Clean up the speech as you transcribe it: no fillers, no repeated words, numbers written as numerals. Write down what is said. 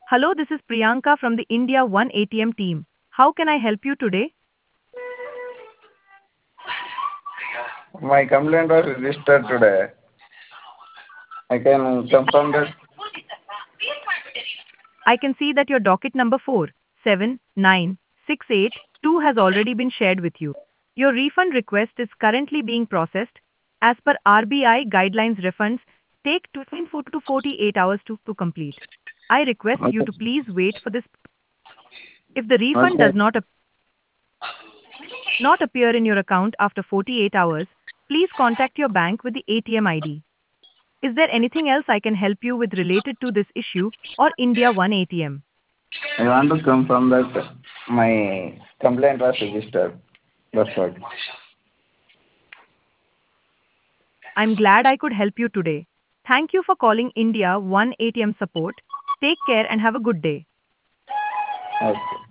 Hello, this is Priyanka from the India One ATM team. How can I help you today? My complaint was registered today. I can confirm that. I can see that your docket number 479682 has already been shared with you. Your refund request is currently being processed. As per RBI guidelines, refunds take between 4 to 48 hours to complete. I request you Okay. to please wait for this. If the refund Okay. does not appear in your account after 48 hours, please contact your bank with the ATM ID. Is there anything else I can help you with related to this issue or India One ATM? I want to confirm that my complaint was registered. That's what. I'm glad I could help you today. Thank you for calling India One ATM support. Take care and have a good day. Okay.